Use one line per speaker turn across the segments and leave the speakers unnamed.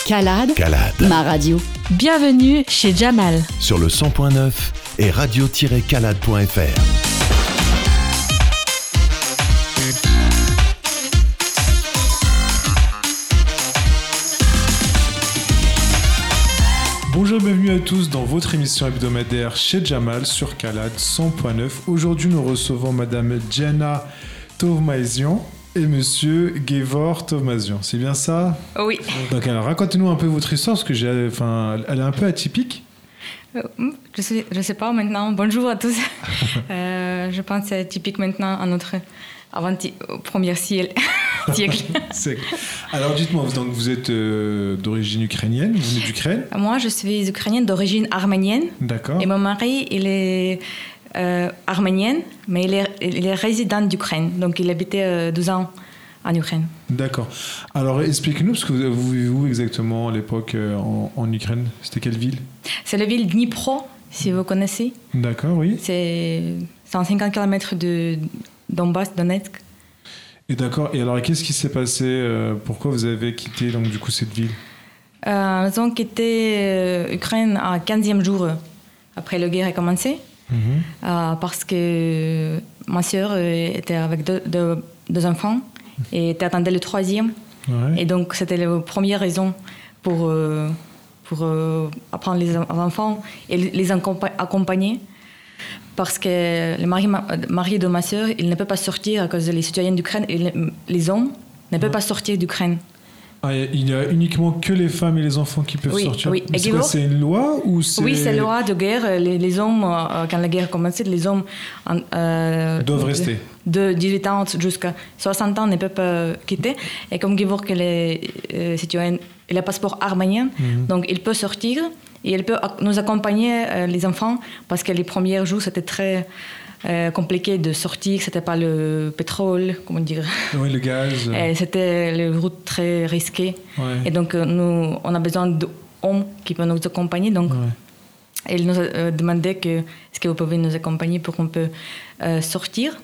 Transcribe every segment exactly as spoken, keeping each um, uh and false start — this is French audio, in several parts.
Calade,
Calade.
Ma radio.
Bienvenue chez Jamal.
Sur le cent point neuf et radio tiret calade point f r.
Bonjour, bienvenue à tous dans votre émission hebdomadaire chez Jamal sur Calade cent point neuf. Aujourd'hui, nous recevons Madame Jenna Tovmazian et Monsieur Gevor Tovmazian. C'est bien ça ?
Oui.
Donc, alors, racontez-nous un peu votre histoire, parce que j'ai, enfin, elle est un peu atypique.
Euh, je sais, je sais pas maintenant. Bonjour à tous. euh, je pense que c'est typique maintenant à notre avant premier siècle.
C'est... Alors, dites-moi, donc vous êtes euh, d'origine ukrainienne, vous venez d'Ukraine ?
Moi, je suis ukrainienne d'origine arménienne.
D'accord.
Et mon mari, il est euh, arménien, mais il est, il est résident d'Ukraine. Donc, il habitait euh, douze ans en Ukraine.
D'accord. Alors, expliquez-nous, parce que vous, vous vivez où exactement à l'époque euh, en, en Ukraine ? C'était quelle ville ?
C'est la ville Dnipro, si vous connaissez.
D'accord, oui.
C'est cent cinquante kilomètres de Donbass, Donetsk.
Et d'accord. Et alors, qu'est-ce qui s'est passé euh, Pourquoi vous avez quitté donc du coup cette ville ?
euh, Nous avons quitté l'Ukraine à quinzième jour après la guerre a commencé,
mm-hmm.
euh, parce que ma sœur était avec deux, deux, deux enfants et était attendait le troisième.
Ouais.
Et donc, c'était la première raison pour, euh, pour euh, apprendre les enfants et les accompagner. Parce que le mari, mari de ma sœur, il ne peut pas sortir à cause des citoyens d'Ukraine. Et les hommes ne peuvent ouais. pas sortir d'Ukraine.
Ah, il n'y a uniquement que les femmes et les enfants qui peuvent
oui,
sortir.
Oui.
C'est, quoi, c'est une loi ou c'est...
Oui, c'est une loi de guerre. Les, les hommes, quand la guerre a commencé, les hommes
euh, doivent rester.
De dix-huit ans jusqu'à soixante ans ne peuvent pas quitter. Et comme Gevor, que les euh, citoyens, il a un passeport arménien, mm-hmm. donc il peut sortir. Et elle peut nous accompagner, euh, les enfants, parce que les premiers jours, c'était très euh, compliqué de sortir. C'était pas le pétrole, comment dire.
Oui, le gaz.
Et c'était les routes très risquées.
Ouais.
Et donc, euh, nous, on a besoin d'hommes qui peuvent nous accompagner. Donc, ouais. elle nous a euh, demandé que, est-ce que vous pouvez nous accompagner pour qu'on peut euh, sortir.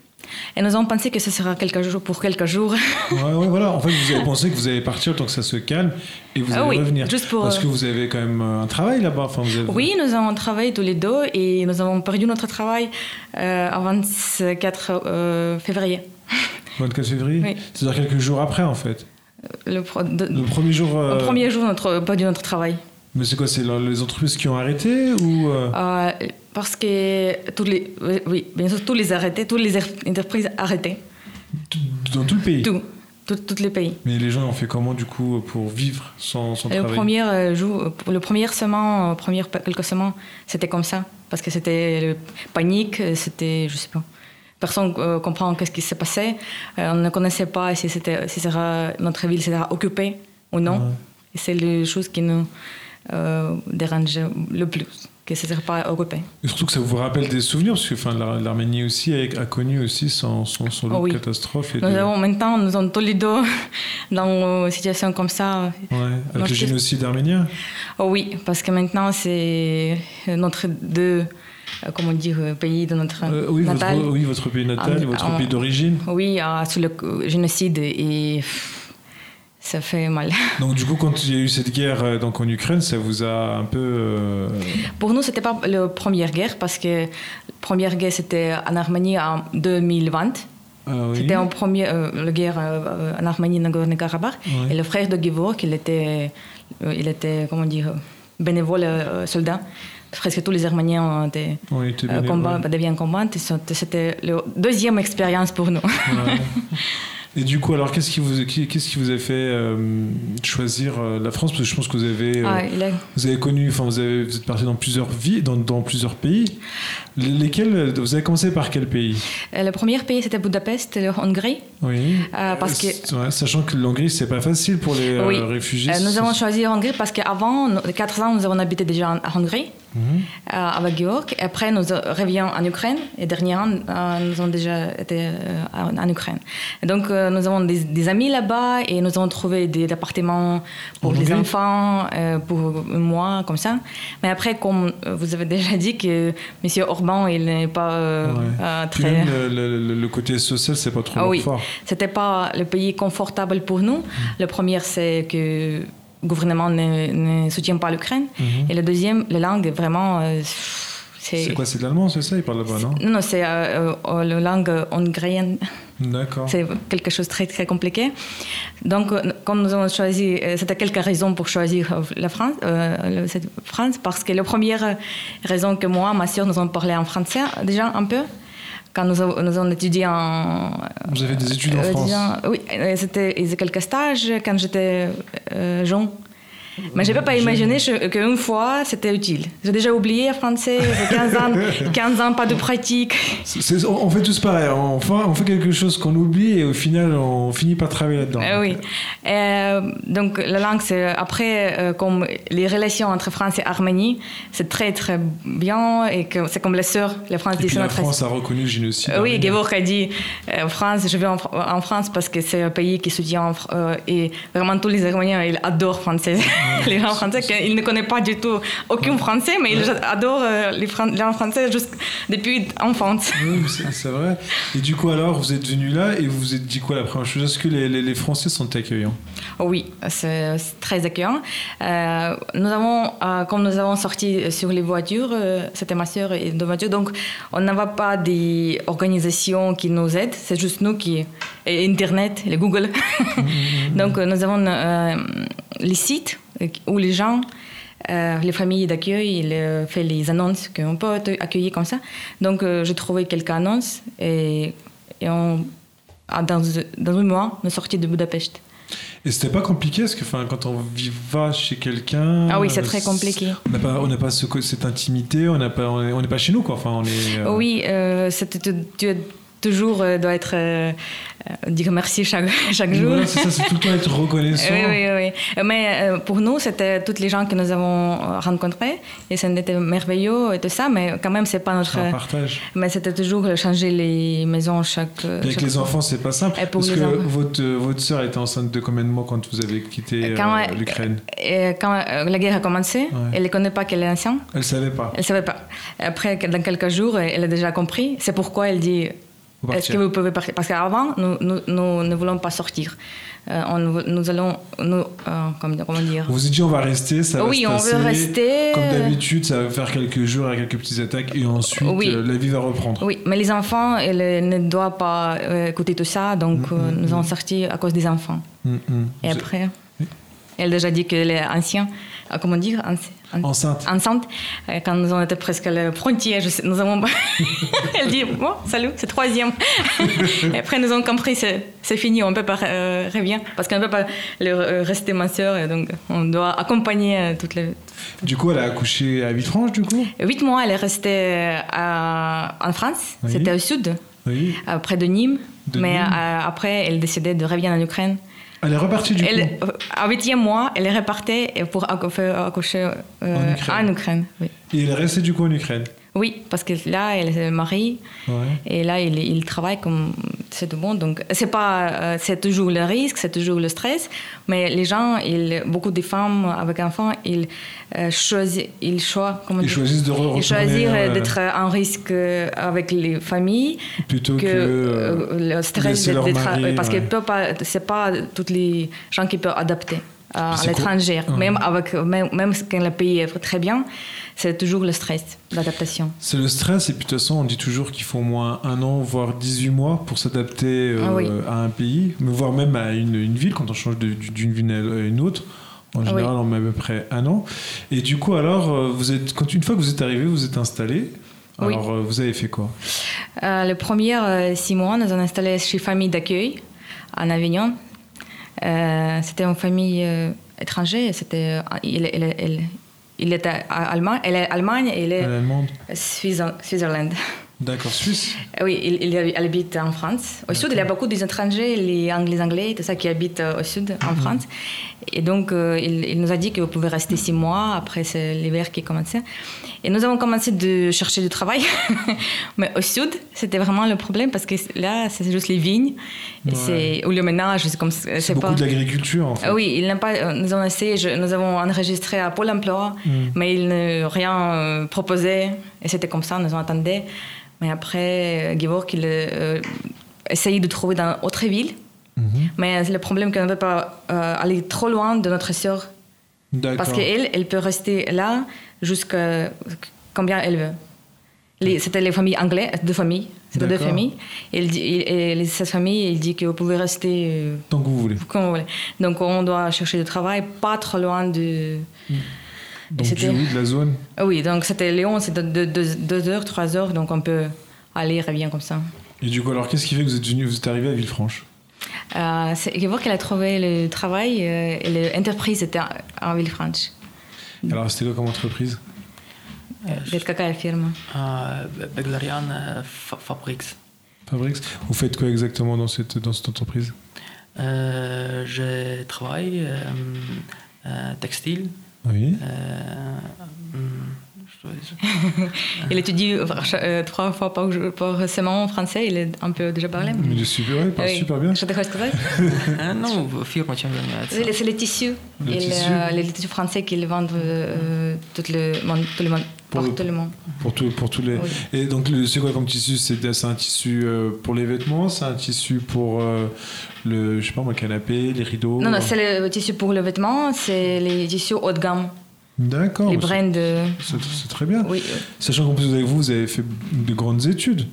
Et nous avons pensé que ce sera quelques jours pour quelques jours.
Ouais, ouais, voilà. En fait, vous avez pensé que vous allez partir tant que ça se calme et vous allez
ah oui,
revenir.
Juste pour...
Parce que vous avez quand même un travail là-bas. Enfin, vous avez...
Oui, nous avons travaillé tous les deux et nous avons perdu notre travail euh, le vingt-quatre euh, février.
vingt-quatre février
Oui.
C'est-à-dire quelques jours après, en fait.
Le, pro... de...
le premier jour. Euh...
Le premier jour, notre perdu notre travail.
Mais c'est quoi ? C'est les entreprises qui ont arrêté ou euh...
Euh, parce que tous les, oui, bien sûr, tous les arrêtés, toutes les entreprises arrêtées.
Dans tout le pays ?
Tout, tout, tous les pays.
Mais les gens ont fait comment du coup pour vivre sans, sans
le
travail ?
premier jour, le premier semaine, première quelques semaines, c'était comme ça, parce que c'était le panique, c'était, je sais pas. Personne ne euh, comprend qu'est-ce qui s'est passé. Euh, on ne connaissait pas si c'était, si sera, notre ville sera occupée ou non. Ouais. Et c'est les choses qui nous euh, dérangent le plus. Que ce ne serait pas occupé.
Et surtout que ça vous rappelle des souvenirs, parce que enfin, l'Arménie aussi a, a connu aussi son, son, son lot
oh oui.
de catastrophes. Et
nous
de...
avons maintenant, nous sommes tous les deux dans une situation comme ça.
Ouais, avec le génocide arménien.
Oh oui, parce que maintenant c'est notre deux, comment dire, pays de notre
euh, oui,
natal.
Votre, oui, votre pays natal, en, votre en, pays d'origine.
Oui, euh, sous le génocide et... ça fait mal.
Donc du coup, quand il y a eu cette guerre euh, donc en Ukraine, ça vous a un peu... Euh...
Pour nous, c'était pas la première guerre, parce que la première guerre, c'était en Arménie en deux mille vingt.
Ah, oui.
C'était en première, euh, la guerre euh, en Arménie, Nagorno-Karabakh. Ouais. Et le frère de Gevor, il était, euh, il était, comment dire, bénévole euh, soldat. Presque tous les Arméniens ont été,
oui,
euh, combat, deviennent combattre. C'était la deuxième expérience pour nous.
Ouais. Et du coup, alors, qu'est-ce qui vous, qu'est-ce qui vous a fait euh, choisir euh, la France ? Parce que je pense que vous avez, euh, ah, a... vous avez connu, enfin, vous, avez, vous êtes parti dans plusieurs vies, dans, dans plusieurs pays. Lesquels, vous avez commencé par quel pays ?
Le premier pays, c'était Budapest, la Hongrie.
Oui.
Euh, parce que...
ouais, sachant que l'Hongrie, c'est pas facile pour les
oui.
euh, réfugiés.
Euh, nous avons choisi la Hongrie parce qu'avant, quatre ans, nous avons habité déjà en Hongrie. Mm-hmm. euh, avec Georg. Et après, nous revenons en Ukraine. Et dernièrement, euh, nous avons déjà été euh, en Ukraine. Et donc, euh, nous avons des, des amis là-bas et nous avons trouvé des, des appartements pour en les Hongrie. Enfants, euh, pour moi, comme ça. Mais après, comme vous avez déjà dit, que M. Orban, il n'est pas euh,
ouais.
euh, très...
Puis même le, le, le côté social, c'est pas trop
ah, oui.
fort.
C'était pas le pays confortable pour nous. Mm. Le premier, c'est que gouvernement ne, ne soutient pas l'Ukraine. Mm-hmm. Et le deuxième, la langue, vraiment... Euh,
c'est... c'est quoi, c'est de l'allemand, c'est ça? Ils parlent là-bas, non?
Non, non, c'est euh, euh, la langue hongroienne.
D'accord.
C'est quelque chose de très, très compliqué. Donc, comme nous avons choisi, c'était quelques raisons pour choisir la France, euh, cette France, parce que la première raison que moi, ma sœur, nous avons parlé en français déjà un peu. Quand nous avons, nous avons étudié en...
Vous avez des études en euh, France?
Disant, oui, c'était quelques stages quand j'étais euh, jeune. Mais je ne peux pas imaginer qu'une fois, c'était utile. J'ai déjà oublié le français, j'ai quinze ans, quinze ans, pas de pratique.
C'est, c'est, on fait tous pareil, on fait, on fait quelque chose qu'on oublie et au final, on finit par travailler là-dedans.
Euh, oui. Euh, donc, la langue, c'est après, euh, comme les relations entre France et Arménie, c'est très, très bien et que c'est comme les sœurs, les Français
disent. La France a reconnu le génocide.
Euh, oui, Gevorg a dit euh, France, je vais en, en France parce que c'est un pays qui soutient euh, et vraiment tous les Arméniens, ils adorent le français. Les gens français, ils ne connaissent pas du tout aucun français, mais ils adorent les gens français juste depuis enfance.
Oui, c'est, c'est vrai. Et du coup, alors, vous êtes venu là et vous vous êtes dit quoi la première chose? Est-ce que les, les, les Français sont accueillants?
Oui, c'est, c'est très accueillant. Euh, nous avons, euh, comme nous avons sorti sur les voitures, euh, c'était ma sœur et deux voitures, donc on n'avait pas d'organisation qui nous aide, c'est juste nous qui... Et Internet, les Google. Mm-hmm. Donc nous avons euh, les sites où les gens, euh, les familles d'accueil, ils euh, font les annonces qu'on peut être accueilli comme ça. Donc euh, j'ai trouvé quelques annonces et, et on, dans, dans un mois, on est sorti de Budapest.
Et c'était pas compliqué parce que quand on va chez quelqu'un...
Ah oui, c'est très compliqué.
On n'a pas, on n'a pas ce, cette intimité, on n'est pas, on est pas chez nous, quoi. Enfin, on est, euh...
Oui, euh, c'était... Tu, toujours euh, doit être euh, dire merci chaque, chaque jour.
Voilà, c'est ça, c'est tout le temps être reconnaissant.
Oui, oui, oui. Mais euh, pour nous, c'était toutes les gens que nous avons rencontrés et ça était merveilleux et tout ça, mais quand même, c'est pas notre...
C'est un partage.
Mais c'était toujours changer les maisons chaque...
Et avec
chaque
les
fois.
enfants, c'est pas simple. Parce que enfants. votre, votre sœur était enceinte de combien de mois quand vous avez quitté
quand,
euh, l'Ukraine?
Et quand euh, la guerre a commencé, ouais. Elle ne connaît pas qu'elle est enceinte.
Elle savait pas.
Elle savait pas. Après, dans quelques jours, elle a déjà compris. C'est pourquoi elle dit... Est-ce que vous pouvez partir? Parce qu'avant, nous, nous, nous ne voulons pas sortir. Euh, on, nous allons... Nous, euh, comment dire?
Vous vous êtes dit, on va rester, ça
oui,
va se passer.
Oui, on veut rester.
Comme d'habitude, ça va faire quelques jours, avec quelques petites attaques, et ensuite, oui. euh, la vie va reprendre.
Oui, mais les enfants, ils ne doivent pas euh, écouter tout ça, donc mm-hmm. euh, nous avons sorti à cause des enfants. Mm-hmm. Et vous après, oui. Elle a déjà dit qu'elle est ancienne. Comment dire?
En, enceinte.
Enceinte. Quand nous avons été presque à la frontière, je sais, nous avons... Elle dit, bon, salut, c'est troisième. Et après, nous avons compris, c'est, c'est fini, on ne peut pas euh, revenir. Parce qu'on ne peut pas le, rester ma sœur, et donc on doit accompagner euh, toutes les...
Du coup, elle a accouché à Villefranche, du coup?
Huit mois, elle est restée à, en France. Oui. C'était au sud, oui. euh, près de Nîmes. De Mais Nîmes. Euh, après, elle décidait de revenir en Ukraine.
Elle est repartie du
elle,
coup.
À huitième mois, elle est repartie pour accoucher euh, en Ukraine. En Ukraine oui.
Et elle est restée du coup en Ukraine?
Oui, parce que là, elle est mariée. Ouais. Et là, il, il travaille comme c'est tout bon. Donc, c'est pas, euh, c'est toujours le risque, c'est toujours le stress. Mais les gens, ils, beaucoup de femmes avec enfants, ils euh, choisissent, ils, choix,
ils choisissent de re-
ils choisissent euh, d'être en risque avec les familles
plutôt que, que
euh, le stress d'être, d'être
mari,
parce
ouais.
que peut pas, c'est pas tous les gens qui peuvent adapter à l'étranger. Ouais. Même avec, même, même quand le pays est très bien. C'est toujours le stress d'adaptation.
C'est le stress, et puis de toute façon, on dit toujours qu'il faut au moins un an, voire dix-huit mois pour s'adapter euh, ah oui. à un pays, mais voire même à une, une ville, quand on change de, d'une ville à une autre. En général, oui. on met à peu près un an. Et du coup, alors, vous êtes, quand, une fois que vous êtes arrivé, vous êtes installé. Alors, oui. vous avez fait quoi?
euh, Les premiers euh, six mois, nous avons installé chez Famille d'accueil, en Avignon. Euh, c'était une famille euh, étrangère. C'était... Il, il, il, Il est allemand, elle est Allemagne et elle est Suisse-Irlande.
D'accord, Suisse.
Oui, il, il, elle habite en France. Au D'accord. sud, il y a beaucoup d'étrangers, les Anglais, Anglais, tout ça, qui habitent au sud, en mmh. France. Et donc, euh, il, il nous a dit que vous pouvez rester six mois. Après, c'est l'hiver qui commençait. Et nous avons commencé de chercher du travail. Mais au sud, c'était vraiment le problème parce que là, c'est juste les vignes. Ouais. C'est, ou le ménage. C'est, comme, c'est,
c'est beaucoup
pas...
de l'agriculture, en fait.
Oui, il n'a pas, nous avons essayé, nous avons enregistré à Pôle emploi, mmh. mais ils n'ont rien euh, proposé. Et c'était comme ça, nous avons attendu. Mais après, Gevorg, il euh, essayait de trouver dans d'autres villes. Mm-hmm. Mais le problème, c'est qu'on ne veut pas euh, aller trop loin de notre sœur
D'accord.
Parce qu'elle, elle peut rester là jusqu'à combien elle veut. Les, c'était les familles anglaises, deux familles. C'était deux familles. Et, et, et cette famille, elle dit que vous pouvez rester
tant que vous voulez.
Comme vous voulez. Donc on doit chercher du travail, pas trop loin de.
Mmh. Donc du, oui, de la zone.
Oui, donc c'était Lyon, c'est de, de, de, deux heures, trois heures, donc on peut aller et revenir comme ça.
Et du coup, alors qu'est-ce qui fait que vous êtes venu, vous êtes arrivé à Villefranche?
euh, C'est Gevorg qu'elle a trouvé le travail euh, et l'entreprise était en Villefranche.
Alors c'était quoi comme entreprise?
Dit какая фирма?
Beglarian Fabrics.
Fabrics. Vous faites quoi exactement dans cette, dans cette entreprise?
euh, Je travaille euh, euh, textile.
Oui.
Euh,
il étudie euh, trois fois par, par semaine en français, il est un peu déjà parlé.
Mais il est super, ouais, il parle oui. super bien.
Je te сказать?
Non, firme чем занимается.
C'est les tissus.
Le
il,
tissu.
Euh, les tissus français qu'ils vendent euh, tout le monde, tout le monde. Pour, pour tout le monde.
Pour, tout, pour tous les. Oui. Et donc, le, c'est quoi comme tissu? C'est, c'est un tissu euh, pour les vêtements? C'est un tissu pour euh, le, je sais pas moi, canapé, les rideaux?
Non, non, c'est le tissu pour le vêtement, c'est les tissus haut de gamme.
D'accord.
Les brands de.
C'est, c'est très bien.
Oui.
Sachant qu'en plus avec vous, vous avez fait de grandes études.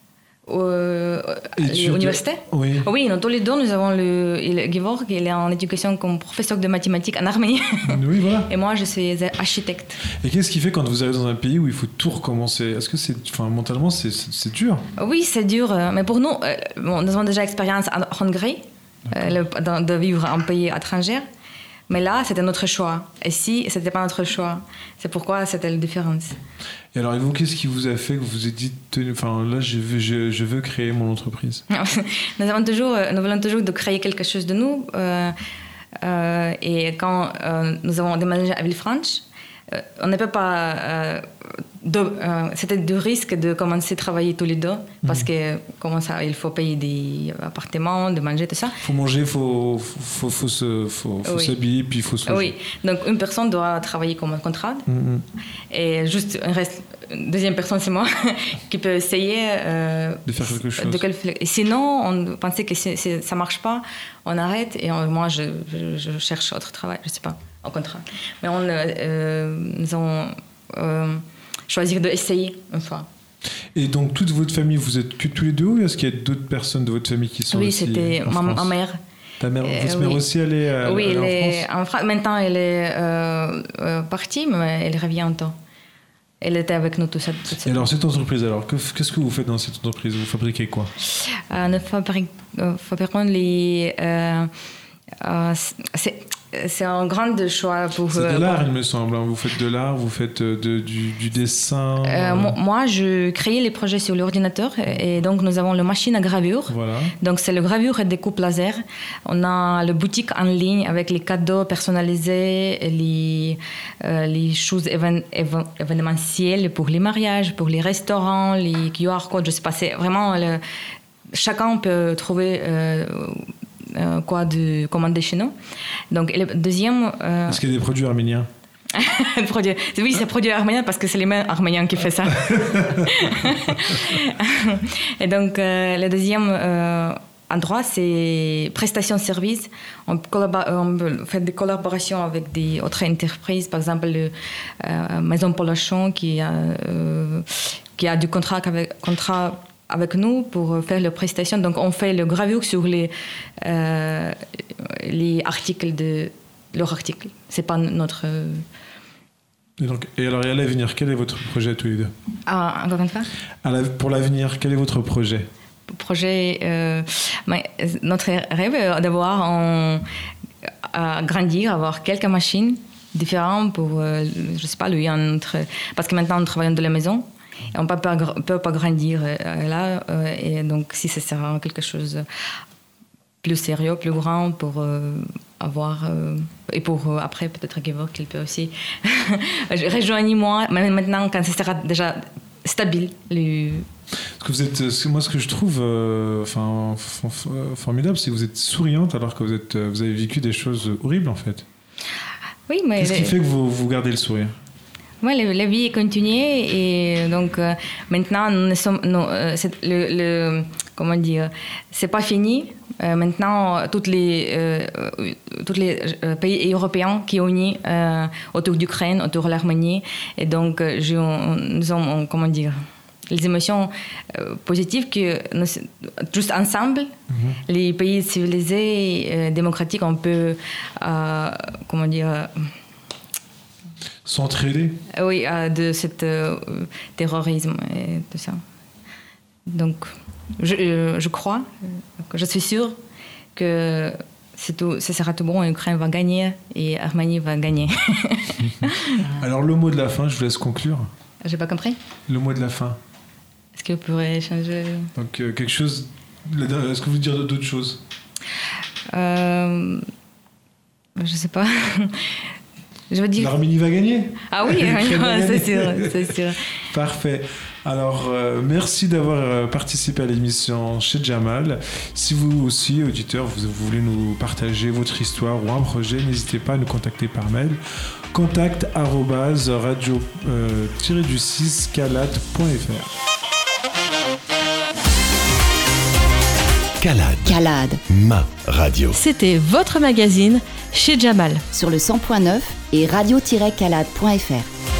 Euh, l'université?
Oui.
Oui, dans tous les deux, nous avons le, le Gevorg, il est en éducation comme professeur de mathématiques en Arménie.
Oui, voilà.
Et moi, je suis architecte.
Et qu'est-ce qui fait quand vous arrivez dans un pays où il faut tout recommencer? Est-ce que c'est, enfin, mentalement, c'est, c'est, c'est dur?
Oui, c'est dur. Mais pour nous, bon, nous avons déjà l'expérience en Hongrie, euh, de vivre en pays étranger. Mais là, c'était notre choix. Et si, c'était pas notre choix. C'est pourquoi c'était la différence.
Et alors, et vous, qu'est-ce qui vous a fait que vous vous êtes dit, enfin, là, je veux, je, je veux créer mon entreprise?
Nous avons toujours, nous voulons toujours de créer quelque chose de nous. Euh, euh, et quand euh, nous avons déménagé à Villefranche, euh, on ne peut pas. Euh, de, euh, c'était du risque de commencer à travailler tous les deux parce mmh. que comment ça, il faut payer des appartements, de manger, tout ça.
Il faut manger, il faut, faut, faut, se, faut, faut oui. s'habiller, puis il faut se loger.
Oui, donc une personne doit travailler comme un contrat mmh. et juste un reste, une deuxième personne, c'est moi, qui peut essayer euh,
de faire quelque chose.
De quel, et sinon, on pensait que c'est, c'est, ça ne marche pas, on arrête et on, moi je, je, je cherche autre travail, je ne sais pas, au contrat. Mais on, euh, nous avons euh, choisir d'essayer une fois.
Et donc, toute votre famille, vous êtes que tous les deux ou est-ce qu'il y a d'autres personnes de votre famille qui sont
oui,
aussi
c'était
en
ma,
France?
ma mère.
Ta mère,
euh,
votre mère
oui.
aussi, elle est, elle,
oui,
elle
elle
est
est
en France?
en Maintenant, elle est euh, euh, partie, mais elle revient en temps. Elle était avec nous toute cette, toute cette
Et alors, cette entreprise, alors, que, qu'est-ce que vous faites dans cette entreprise? Vous fabriquez quoi?
euh, Nous fabriquons, euh, fabriquons les... Euh, euh, c'est, c'est un grand choix pour...
C'est de l'art, euh, il me semble. Vous faites de l'art, vous faites de, du, du dessin.
Euh, moi, moi, je crée les projets sur l'ordinateur et donc nous avons la machine à gravure.
Voilà.
Donc c'est le gravure et découpe laser. On a le boutique en ligne avec les cadeaux personnalisés, les, euh, les choses évén- évén- événementielles pour les mariages, pour les restaurants, les Q R codes, je sais pas. C'est vraiment... Le, chacun peut trouver... Euh, Euh, quoi de commander chez nous. Donc le deuxième. Euh...
Est-ce qu'il y a des produits arméniens?
produit, oui, c'est produit arménien parce que c'est les mêmes arméniens qui font ça. Et donc euh, le deuxième euh, endroit, c'est prestation de services. On, collabore, on fait des collaborations avec des autres entreprises, par exemple le euh, Maison Polachon qui a euh, qui a du contrat avec contrat avec nous pour faire les prestations. Donc, on fait le gravure sur les, euh, les articles de leurs articles. C'est pas notre...
Et, donc, et alors, et à l'avenir, quel est votre projet tous les deux?
Ah, encore une fois
à la, pour l'avenir, quel est votre projet?
Projet... Euh, notre rêve est d'avoir un, à grandir, avoir quelques machines différentes pour, euh, je sais pas, lui, entre... Parce que maintenant, nous travaillons de la maison. Et on ne peut pas, peut pas grandir euh, là. Euh, et donc, si ça sert à quelque chose de plus sérieux, plus grand, pour euh, avoir... Euh, et pour euh, après, peut-être Gevorg, qu'il peut aussi... Rejoignez-moi, mais maintenant, quand ça sera déjà stable. Les...
Parce que vous êtes, moi, ce que je trouve euh, enfin, formidable, c'est que vous êtes souriante alors que vous, êtes, vous avez vécu des choses horribles, en fait.
Oui, mais...
Qu'est-ce
les...
qui fait que vous, vous gardez le sourire?
Oui, la, la vie est continuée et donc euh, maintenant, nous sommes, nous, euh, le, le, comment dire, c'est pas fini. Euh, maintenant, tous les, euh, tous les euh, pays européens qui sont unis euh, autour d'Ukraine, autour de l'Arménie. Et donc, je, on, nous sommes, comment dire, les émotions euh, positives que nous, juste ensemble, mm-hmm. les pays civilisés, euh, démocratiques, on peut, euh, comment dire...
s'entraider.
Oui, euh, de ce euh, terrorisme et tout ça. Donc, je, euh, je crois, je suis sûre que c'est tout, ce sera tout bon, l'Ukraine va gagner et l'Arménie va gagner.
Alors, le mot de la fin, je vous laisse conclure.
J'ai pas compris.
Le mot de la fin.
Est-ce que vous pourrez changer?
Donc, euh, quelque chose... Est-ce que vous voulez dire d'autres choses?
euh, Je sais pas. Je veux dire...
L'Arménie va gagner?
Ah oui, c'est sûr, c'est sûr.
Parfait. Alors, euh, merci d'avoir euh, participé à l'émission chez Jamal. Si vous aussi, auditeurs, vous, vous voulez nous partager votre histoire ou un projet, n'hésitez pas à nous contacter par mail. Contact arobase radio du six calade point f r.
Calade.
Calade.
Ma radio.
C'était votre magazine chez Jamal.
Sur le cent point neuf et radio tiret calade point f r.